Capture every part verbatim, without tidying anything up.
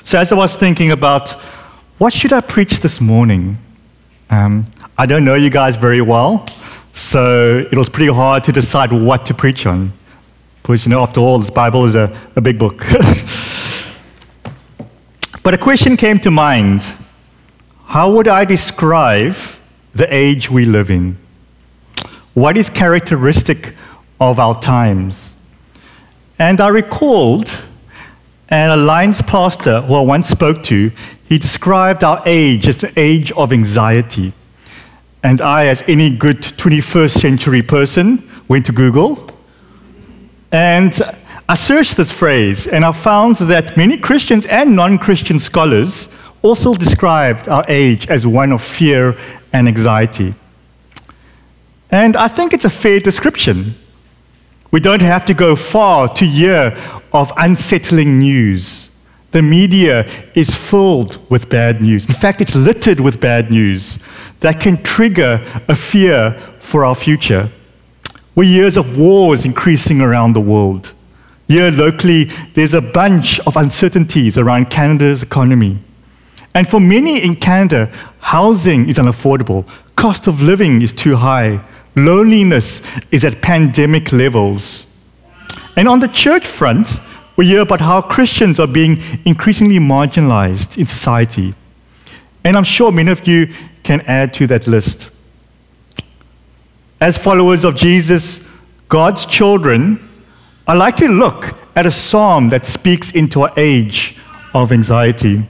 So as I was thinking about what should I preach this morning, um, I don't know you guys very well, so it was pretty hard to decide what to preach on. Because, you know, after all, this Bible is a, a big book. But a question came to mind. How would I describe the age we live in? What is characteristic of our times? And I recalled, and Alliance pastor who I once spoke to, he described our age as the age of anxiety. And I, as any good twenty-first century person, went to Google, and I searched this phrase, and I found that many Christians and non-Christian scholars also described our age as one of fear and anxiety. And I think it's a fair description. We don't have to go far to hear of unsettling news. The media is filled with bad news. In fact, it's littered with bad news that can trigger a fear for our future. We hear of wars increasing around the world. Here locally, there's a bunch of uncertainties around Canada's economy. And for many in Canada, housing is unaffordable, cost of living is too high, loneliness is at pandemic levels. And on the church front, we hear about how Christians are being increasingly marginalized in society. And I'm sure many of you can add to that list. As followers of Jesus, God's children, I like to look at a psalm that speaks into our age of anxiety.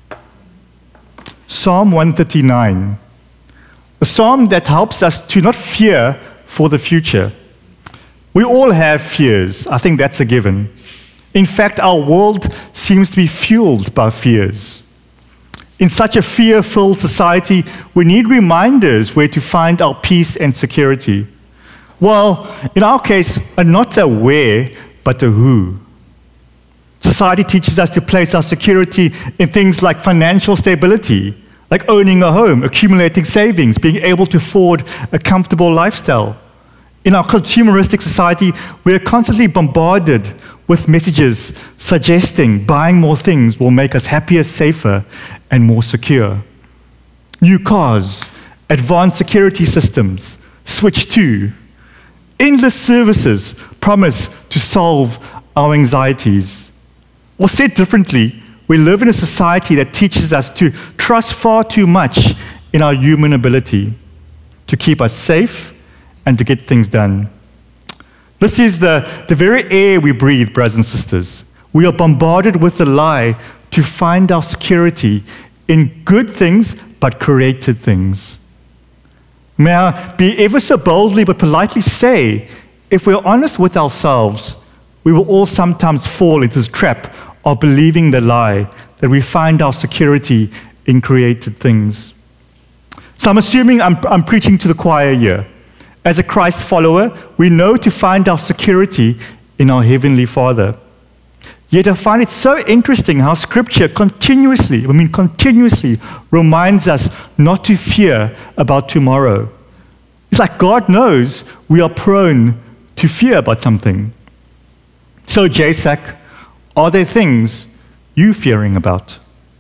Psalm one thirty-nine, a psalm that helps us to not fear for the future. We all have fears. I think that's a given. In fact, our world seems to be fueled by fears. In such a fear-filled society, we need reminders where to find our peace and security. Well, in our case, not a where, but a who. Society teaches us to place our security in things like financial stability, like owning a home, accumulating savings, being able to afford a comfortable lifestyle. In our consumeristic society, we are constantly bombarded with messages suggesting buying more things will make us happier, safer, and more secure. New cars, advanced security systems, switch to, endless services promise to solve our anxieties. Or said differently, we live in a society that teaches us to trust far too much in our human ability to keep us safe and to get things done. This is the, the very air we breathe, brothers and sisters. We are bombarded with the lie to find our security in good things but created things. May I be ever so boldly but politely say, if we're honest with ourselves, we will all sometimes fall into this trap of believing the lie that we find our security in created things. So I'm assuming I'm, I'm preaching to the choir here. As a Christ follower, we know to find our security in our Heavenly Father. Yet I find it so interesting how Scripture continuously, I mean continuously, reminds us not to fear about tomorrow. It's like God knows we are prone to fear about something. So, J S A C, are there things you fearing about?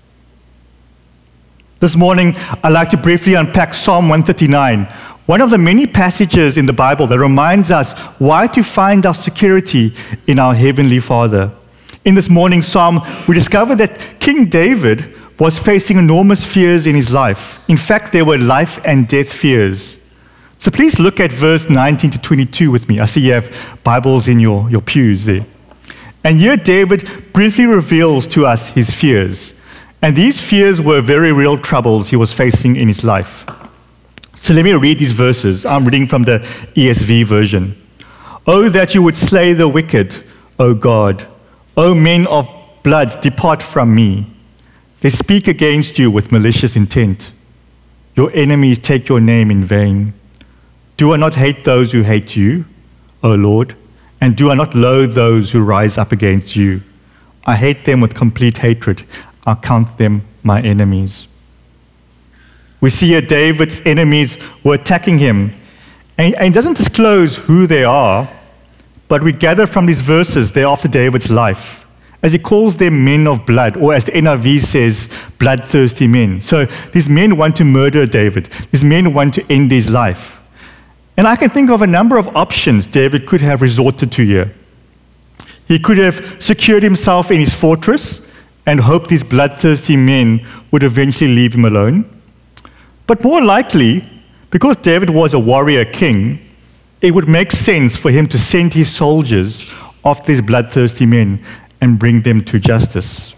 This morning, I'd like to briefly unpack Psalm one thirty-nine, one of the many passages in the Bible that reminds us why to find our security in our Heavenly Father. In this morning's psalm, we discover that King David was facing enormous fears in his life. In fact, there were life and death fears. So please look at verse nineteen to twenty-two with me. I see you have Bibles in your, your pews there. And here David briefly reveals to us his fears. And these fears were very real troubles he was facing in his life. So let me read these verses. I'm reading from the E S V version. Oh, that you would slay the wicked, O God. O men of blood, depart from me. They speak against you with malicious intent. Your enemies take your name in vain. Do I not hate those who hate you, O Lord? And do I not loathe those who rise up against you? I hate them with complete hatred. I count them my enemies. We see here David's enemies were attacking him. And he doesn't disclose who they are, but we gather from these verses they're after David's life. as he calls them men of blood, or as the N I V says, bloodthirsty men. So these men want to murder David. These men want to end his life. And I can think of a number of options David could have resorted to here. He could have secured himself in his fortress and hoped these bloodthirsty men would eventually leave him alone. But more likely, because David was a warrior king, it would make sense for him to send his soldiers after these bloodthirsty men and bring them to justice.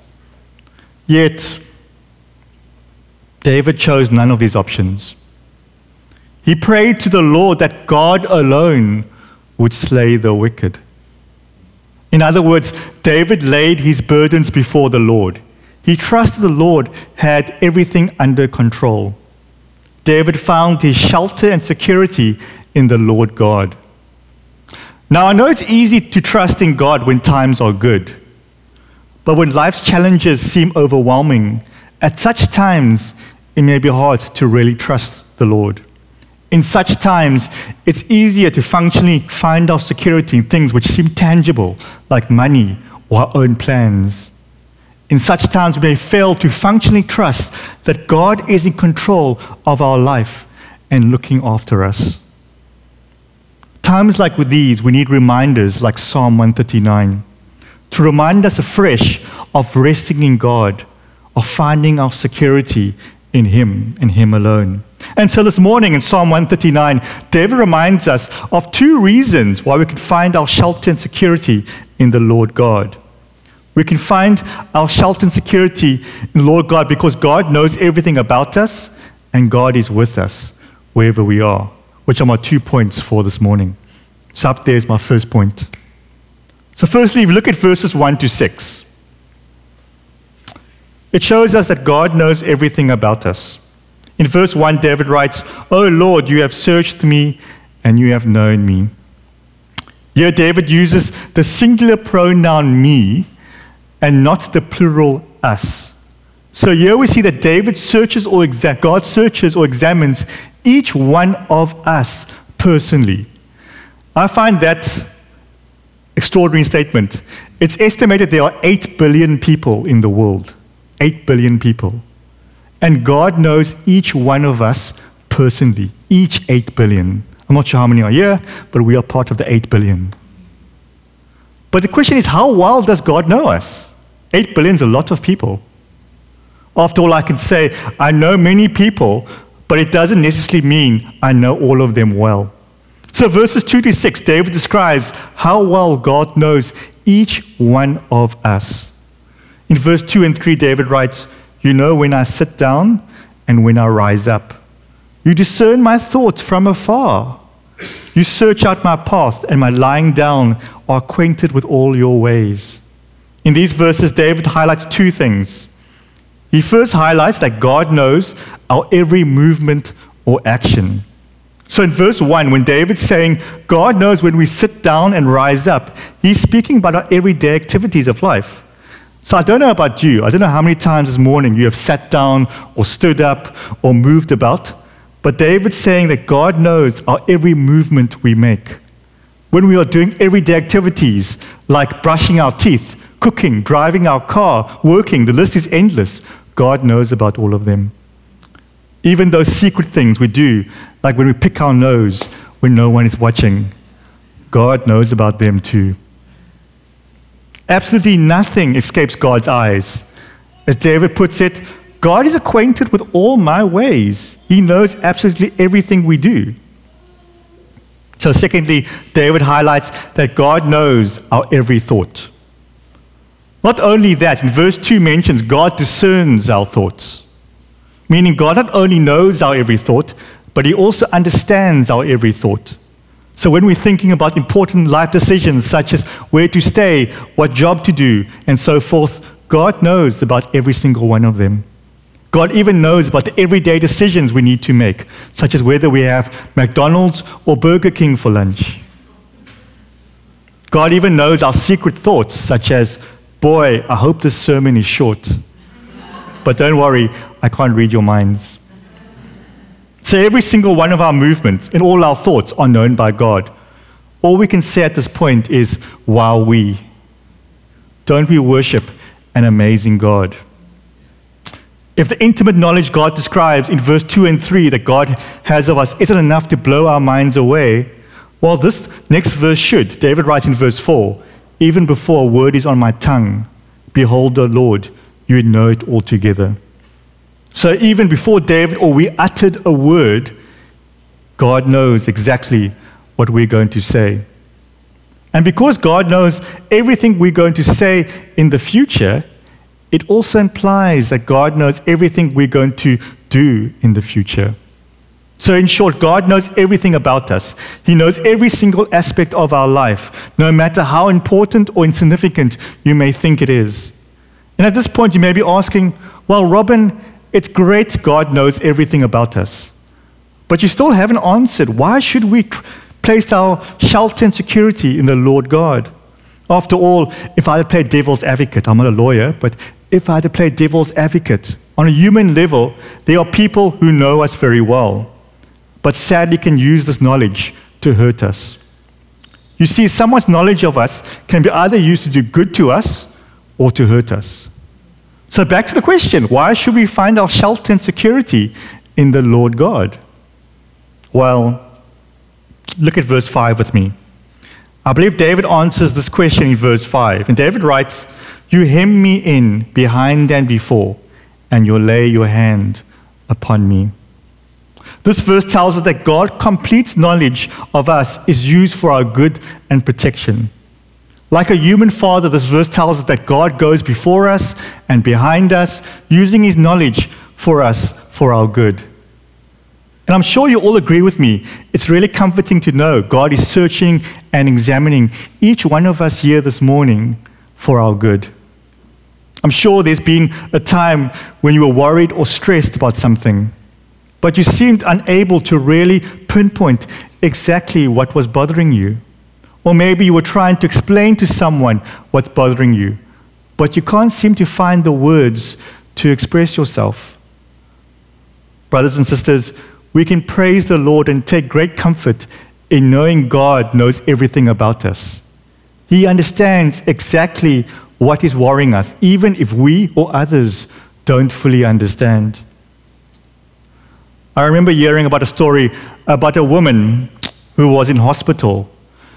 Yet, David chose none of these options. He prayed to the Lord that God alone would slay the wicked. In other words, David laid his burdens before the Lord. He trusted the Lord had everything under control. David found his shelter and security in the Lord God. Now, I know it's easy to trust in God when times are good, but when life's challenges seem overwhelming, at such times, it may be hard to really trust the Lord. In such times, it's easier to functionally find our security in things which seem tangible, like money or our own plans. In such times, we may fail to functionally trust that God is in control of our life and looking after us. Times like with these, we need reminders like Psalm one thirty-nine to remind us afresh of resting in God, of finding our security in Him and Him alone. And so this morning in Psalm one thirty-nine, David reminds us of two reasons why we can find our shelter and security in the Lord God. We can find our shelter and security in the Lord God because God knows everything about us and God is with us wherever we are, which are my two points for this morning. So up there is my first point. So firstly, if we look at verses one to six, it shows us that God knows everything about us. In verse one, David writes, "O Lord, you have searched me and you have known me." Here, David uses the singular pronoun me and not the plural us. So here we see that David searches or exa- God searches or examines each one of us personally. I find that extraordinary statement. It's estimated there are eight billion people in the world. eight billion people. And God knows each one of us personally, each eight billion. I'm not sure how many are here, but we are part of the eight billion. But the question is, how well does God know us? eight billion is a lot of people. After all, I can say, I know many people, but it doesn't necessarily mean I know all of them well. So verses two to six, David describes how well God knows each one of us. In verse two and three, David writes, "You know when I sit down and when I rise up. You discern my thoughts from afar. You search out my path and my lying down are acquainted with all your ways." In these verses, David highlights two things. He first highlights that God knows our every movement or action. So in verse one, when David's saying, God knows when we sit down and rise up, he's speaking about our everyday activities of life. So I don't know about you. I don't know how many times this morning you have sat down or stood up or moved about, but David's saying that God knows our every movement we make. When we are doing everyday activities like brushing our teeth, cooking, driving our car, working, the list is endless. God knows about all of them. Even those secret things we do, like when we pick our nose when no one is watching, God knows about them too. Absolutely nothing escapes God's eyes. As David puts it, God is acquainted with all my ways. He knows absolutely everything we do. So secondly, David highlights that God knows our every thought. Not only that, in verse two mentions God discerns our thoughts, meaning God not only knows our every thought, but He also understands our every thought. So when we're thinking about important life decisions such as where to stay, what job to do, and so forth, God knows about every single one of them. God even knows about the everyday decisions we need to make, such as whether we have McDonald's or Burger King for lunch. God even knows our secret thoughts, such as, boy, I hope this sermon is short. But don't worry, I can't read your minds. So every single one of our movements and all our thoughts are known by God. All we can say at this point is, wow, we. don't we worship an amazing God? If the intimate knowledge God describes in verse two and three that God has of us isn't enough to blow our minds away, well, this next verse should. David writes in verse four, even before a word is on my tongue, behold, O Lord, you know it altogether. So even before David or we uttered a word, God knows exactly what we're going to say. And because God knows everything we're going to say in the future, it also implies that God knows everything we're going to do in the future. So in short, God knows everything about us. He knows every single aspect of our life, no matter how important or insignificant you may think it is. And at this point, you may be asking, well, Robin, it's great God knows everything about us. But you still haven't answered. Why should we tr- place our shelter and security in the Lord God? After all, if I had played devil's advocate, I'm not a lawyer, but if I had to play devil's advocate, on a human level, there are people who know us very well, but sadly can use this knowledge to hurt us. You see, someone's knowledge of us can be either used to do good to us or to hurt us. So back to the question, why should we find our shelter and security in the Lord God? Well, look at verse five with me. I believe David answers this question in verse five. And David writes, you hem me in behind and before, and you lay your hand upon me. This verse tells us that God's complete knowledge of us is used for our good and protection. Like a human father, this verse tells us that God goes before us and behind us, using his knowledge for us for our good. And I'm sure you all agree with me, it's really comforting to know God is searching and examining each one of us here this morning for our good. I'm sure there's been a time when you were worried or stressed about something, but you seemed unable to really pinpoint exactly what was bothering you. Or maybe you were trying to explain to someone what's bothering you, but you can't seem to find the words to express yourself. Brothers and sisters, we can praise the Lord and take great comfort in knowing God knows everything about us. He understands exactly what is worrying us, even if we or others don't fully understand. I remember hearing about a story about a woman who was in hospital.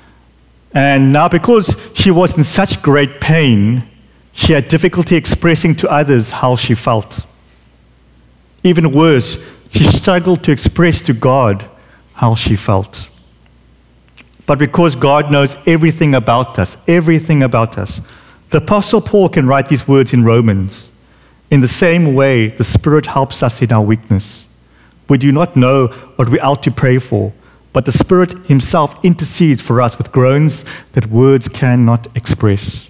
And now because she was in such great pain, she had difficulty expressing to others how she felt. Even worse, she struggled to express to God how she felt. But because God knows everything about us, everything about us, the Apostle Paul can write these words in Romans. In the same way, the Spirit helps us in our weakness. We do not know what we ought to pray for, but the Spirit himself intercedes for us with groans that words cannot express.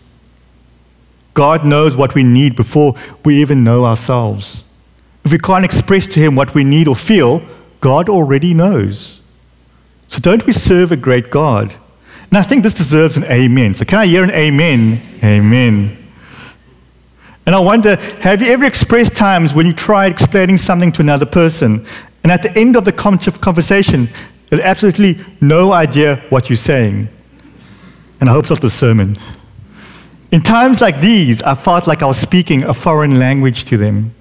God knows what we need before we even know ourselves. If we can't express to him what we need or feel, God already knows. So don't we serve a great God? And I think this deserves an amen. So can I hear an amen? Amen. And I wonder, have you ever expressed times when you tried explaining something to another person, and at the end of the conversation, they have absolutely no idea what you're saying? And I hope it's not the sermon. In times like these, I felt like I was speaking a foreign language to them.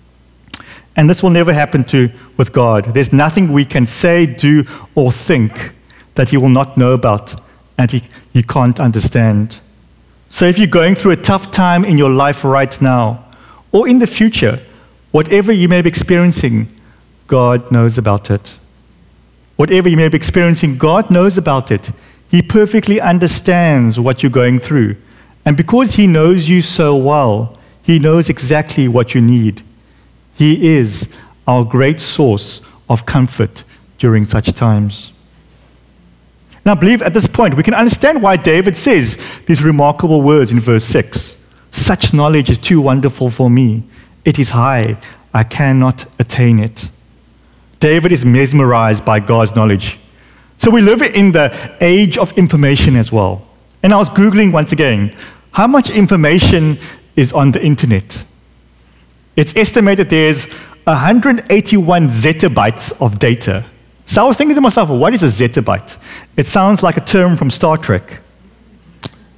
And this will never happen to with God. There's nothing we can say, do, or think that he will not know about and he, he can't understand. So if you're going through a tough time in your life right now, or in the future, whatever you may be experiencing, God knows about it. Whatever you may be experiencing, God knows about it. He perfectly understands what you're going through. And because he knows you so well, he knows exactly what you need. He is our great source of comfort during such times. And I believe at this point we can understand why David says these remarkable words in verse six. Such knowledge is too wonderful for me. It is high. I cannot attain it. David is mesmerized by God's knowledge. So we live in the age of information as well. And I was Googling once again, how much information is on the internet? It's estimated there's one hundred eighty-one zettabytes of data. So I was thinking to myself, what is a zettabyte? It sounds like a term from Star Trek.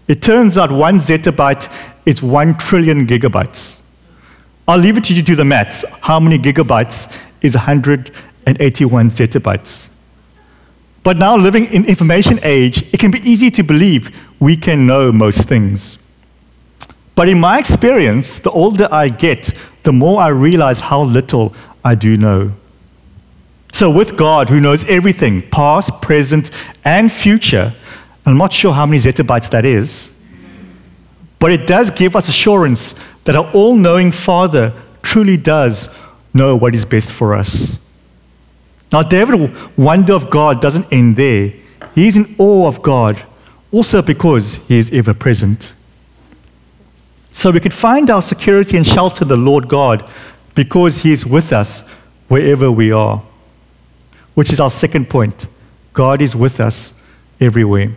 It turns out one zettabyte is one trillion gigabytes. I'll leave it to you to do the maths. How many gigabytes is one hundred eighty-one zettabytes? But now, living in information age, it can be easy to believe we can know most things. But in my experience, the older I get, the more I realize how little I do know. So with God, who knows everything, past, present, and future, I'm not sure how many zettabytes that is, but it does give us assurance that our all-knowing Father truly does know what is best for us. Now, David's wonder of God doesn't end there. He's in awe of God, also because he is ever present. So we can find our security and shelter in the Lord God because he is with us wherever we are, which is our second point. God is with us everywhere.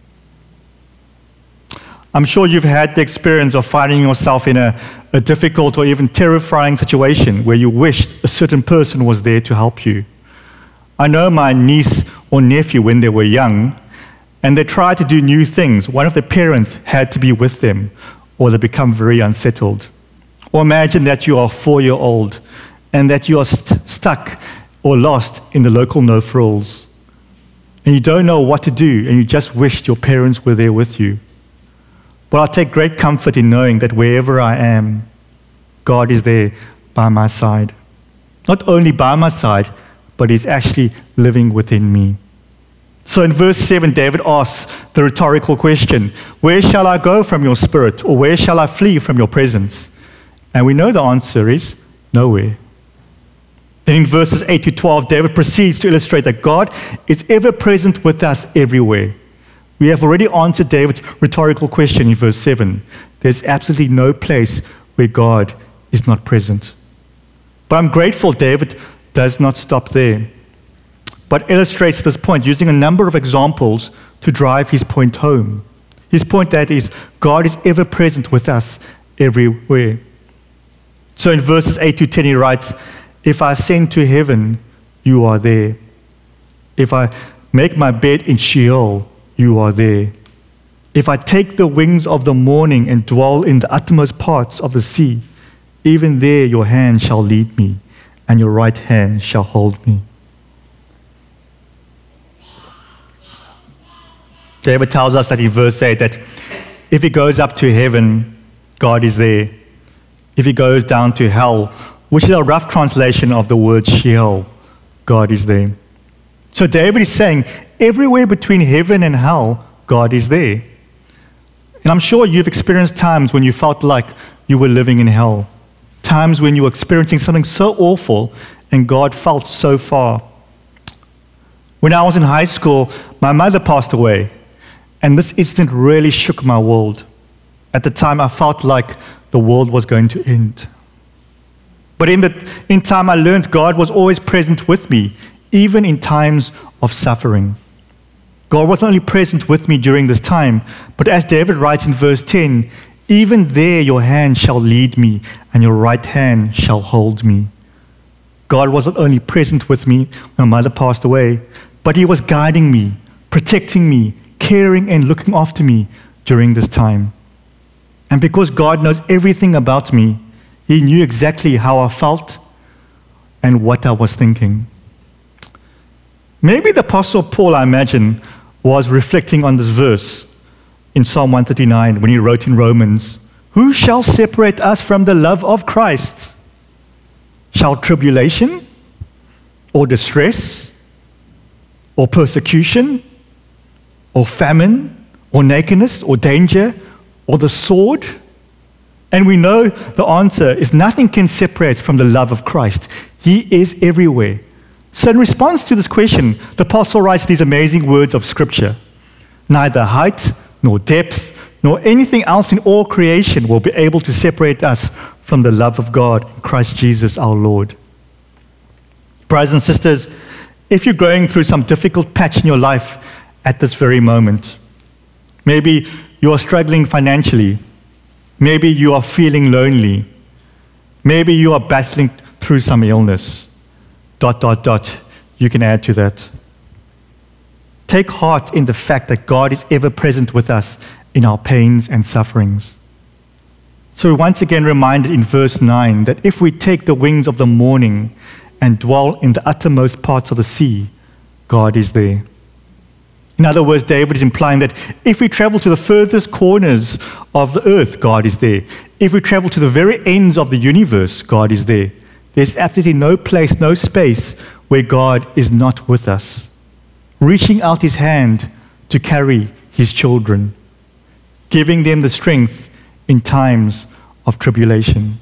I'm sure you've had the experience of finding yourself in a, a difficult or even terrifying situation where you wished a certain person was there to help you. I know my niece or nephew when they were young, and they tried to do new things. One of their parents had to be with them, or they become very unsettled. Or imagine that you are four-year-old and that you are st- stuck or lost in the local no-frills, and you don't know what to do, and you just wished your parents were there with you. But I take great comfort in knowing that wherever I am, God is there by my side. Not only by my side, but he's actually living within me. So in verse seven, David asks the rhetorical question, where shall I go from your spirit, or where shall I flee from your presence? And we know the answer is nowhere. Then in verses eight to twelve, David proceeds to illustrate that God is ever present with us everywhere. We have already answered David's rhetorical question in verse seven. There's absolutely no place where God is not present. But I'm grateful David does not stop there, but illustrates this point using a number of examples to drive his point home. His point that is, God is ever present with us everywhere. So in verses eight to ten he writes, if I ascend to heaven, you are there. If I make my bed in Sheol, you are there. If I take the wings of the morning and dwell in the uttermost parts of the sea, even there your hand shall lead me, and your right hand shall hold me. David tells us that in verse eight that if he goes up to heaven, God is there. If he goes down to hell, which is a rough translation of the word Sheol, God is there. So David is saying, everywhere between heaven and hell, God is there. And I'm sure you've experienced times when you felt like you were living in hell. Times when you were experiencing something so awful and God felt so far. When I was in high school, my mother passed away, and this incident really shook my world. At the time, I felt like the world was going to end. But in, the, in time, I learned God was always present with me, even in times of suffering. God was not only present with me during this time, but as David writes in verse ten, even there your hand shall lead me, and your right hand shall hold me. God was not only present with me when my mother passed away, but he was guiding me, protecting me, caring and looking after me during this time. And because God knows everything about me, he knew exactly how I felt and what I was thinking. Maybe the Apostle Paul, I imagine, was reflecting on this verse in Psalm one thirty-nine when he wrote in Romans, who shall separate us from the love of Christ? Shall tribulation or distress or persecution or famine or nakedness or danger or the sword? And we know the answer is nothing can separate from the love of Christ. He is everywhere. So in response to this question, the apostle writes these amazing words of Scripture. Neither height, nor depth, nor anything else in all creation will be able to separate us from the love of God in Christ Jesus our Lord. Brothers and sisters, if you're going through some difficult patch in your life at this very moment, maybe you are struggling financially, maybe you are feeling lonely, maybe you are battling through some illness, dot, dot, dot, you can add to that. Take heart in the fact that God is ever present with us in our pains and sufferings. So we're once again reminded in verse nine that if we take the wings of the morning and dwell in the uttermost parts of the sea, God is there. In other words, David is implying that if we travel to the furthest corners of the earth, God is there. If we travel to the very ends of the universe, God is there. There's absolutely no place, no space where God is not with us, reaching out his hand to carry his children, giving them the strength in times of tribulation.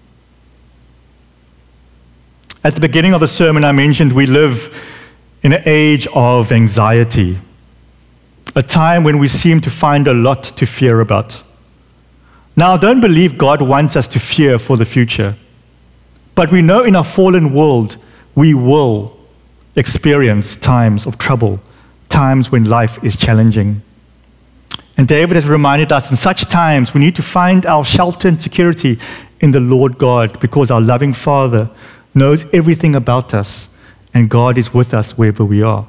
At the beginning of the sermon, I mentioned we live in an age of anxiety, a time when we seem to find a lot to fear about. Now, don't believe God wants us to fear for the future, but we know in our fallen world we will experience times of trouble, times when life is challenging. And David has reminded us in such times we need to find our shelter and security in the Lord God, because our loving Father knows everything about us and God is with us wherever we are.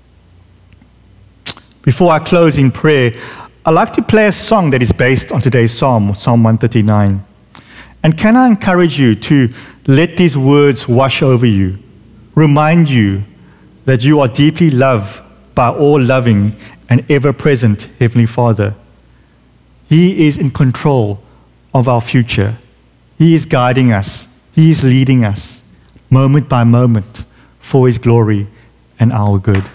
Before I close in prayer, I'd like to play a song that is based on today's Psalm, Psalm one thirty-nine. And can I encourage you to let these words wash over you, remind you that you are deeply loved by all loving and ever-present Heavenly Father. He is in control of our future. He is guiding us. He is leading us, moment by moment, for His glory and our good.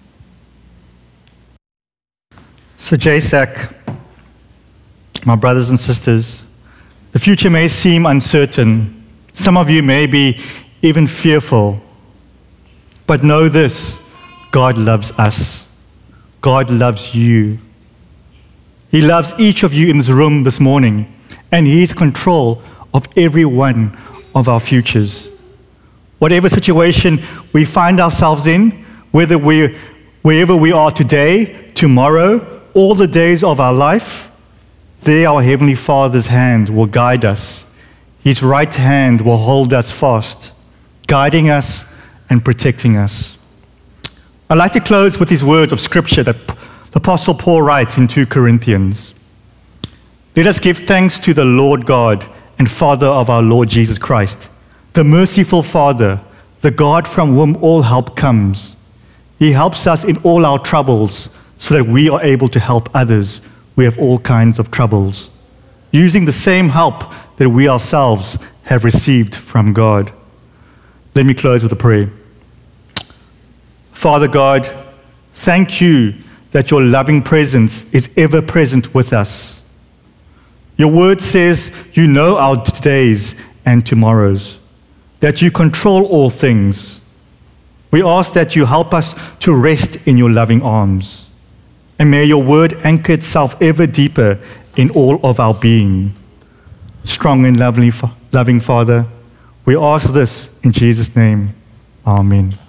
So, J S A C, my brothers and sisters, the future may seem uncertain. Some of you may be even fearful. But know this, God loves us. God loves you. He loves each of you in this room this morning, and He is in control of every one of our futures. Whatever situation we find ourselves in, whether we, wherever we are today, tomorrow, all the days of our life, there our Heavenly Father's hand will guide us. His right hand will hold us fast, guiding us and protecting us. I'd like to close with these words of Scripture that the Apostle Paul writes in Second Corinthians. Let us give thanks to the Lord God and Father of our Lord Jesus Christ, the merciful Father, the God from whom all help comes. He helps us in all our troubles so that we are able to help others who have all kinds of troubles, using the same help that we ourselves have received from God. Let me close with a prayer. Father God, thank you that your loving presence is ever present with us. Your word says you know our days and tomorrows, that you control all things. We ask that you help us to rest in your loving arms. And may your word anchor itself ever deeper in all of our being. Strong and lovely, loving Father, we ask this in Jesus' name. Amen.